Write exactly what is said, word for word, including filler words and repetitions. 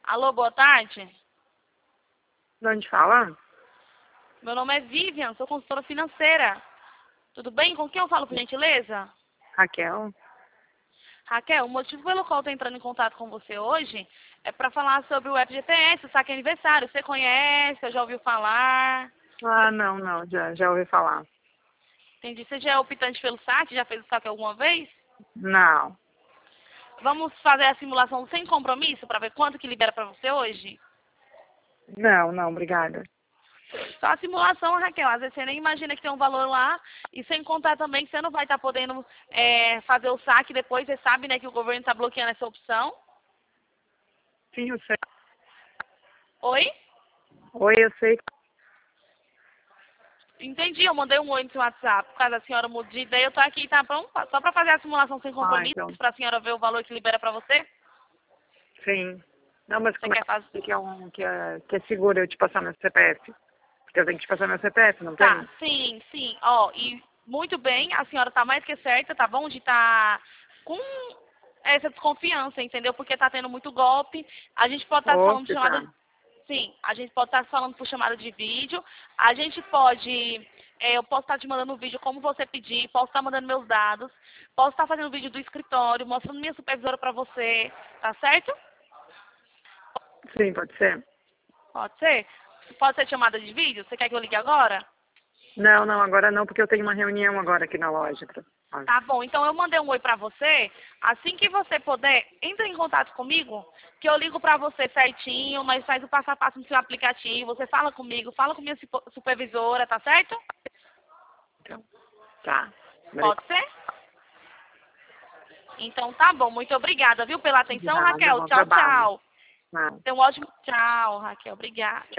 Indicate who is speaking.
Speaker 1: Alô, boa tarde.
Speaker 2: De onde fala?
Speaker 1: Meu nome é Vivian, sou consultora financeira. Tudo bem? Com quem eu falo, por gentileza?
Speaker 2: Raquel?
Speaker 1: Raquel, o motivo pelo qual eu estou entrando em contato com você hoje é para falar sobre o F G T S, o saque aniversário. Você conhece, já ouviu falar?
Speaker 2: Ah, não, não, já, já ouvi falar.
Speaker 1: Entendi. Você já é optante pelo saque? Já fez o saque alguma vez?
Speaker 2: Não,
Speaker 1: Vamos fazer a simulação sem compromisso para ver quanto que libera para você hoje?
Speaker 2: não, não, obrigada.
Speaker 1: Só a simulação, Raquel. Às vezes você nem imagina que tem um valor lá e sem contar também que você não vai estar podendo é, fazer o saque depois. Você sabe, né, que o governo está bloqueando essa opção.
Speaker 2: Sim, eu sei.
Speaker 1: Oi?
Speaker 2: Oi, eu sei.
Speaker 1: Entendi, eu mandei um oi no seu WhatsApp. Por causa da senhora mudar de ideia, eu tô aqui, tá pronto? Só para fazer a simulação sem
Speaker 2: Ah,
Speaker 1: compromisso,
Speaker 2: então,
Speaker 1: para a senhora ver o valor que libera para você.
Speaker 2: sim. Não, mas
Speaker 1: Você
Speaker 2: como
Speaker 1: quer fazer?
Speaker 2: é que é, um, que é, que é seguro eu te passar meu C P F? Porque eu tenho que te passar meu C P F, não
Speaker 1: Tá,
Speaker 2: tem?
Speaker 1: sim, sim. Ó, e muito bem, a senhora tá mais que certa, tá bom? De tá com essa desconfiança, entendeu? Porque tá tendo muito golpe. A gente pode estar
Speaker 2: Ô,
Speaker 1: falando de
Speaker 2: que
Speaker 1: chamada.
Speaker 2: tá.
Speaker 1: Sim, a gente pode estar falando por chamada de vídeo. A gente pode. é, eu posso estar te mandando um vídeo como você pedir, posso estar mandando meus dados, posso estar fazendo vídeo do escritório, mostrando minha supervisora pra você, tá certo?
Speaker 2: Sim, pode ser?
Speaker 1: Pode ser? Pode ser chamada de vídeo? Você quer que eu ligue agora?
Speaker 2: Não, não, agora não, porque eu tenho uma reunião agora aqui na loja. pra- ah,
Speaker 1: Tá bom, então eu mandei um oi pra você. Assim que você puder, entre em contato comigo, que eu ligo pra você certinho, mas faz o passo a passo no seu aplicativo. Você fala comigo, fala com minha supo- supervisora, tá certo?
Speaker 2: Então, tá.
Speaker 1: Pode ser? Então tá bom, muito obrigada, viu, pela atenção,
Speaker 2: Obrigada,
Speaker 1: Raquel.
Speaker 2: bom
Speaker 1: Tchau,
Speaker 2: trabalho.
Speaker 1: tchau.
Speaker 2: Não.
Speaker 1: Tenha um ótimo. Tchau, Raquel. Obrigada.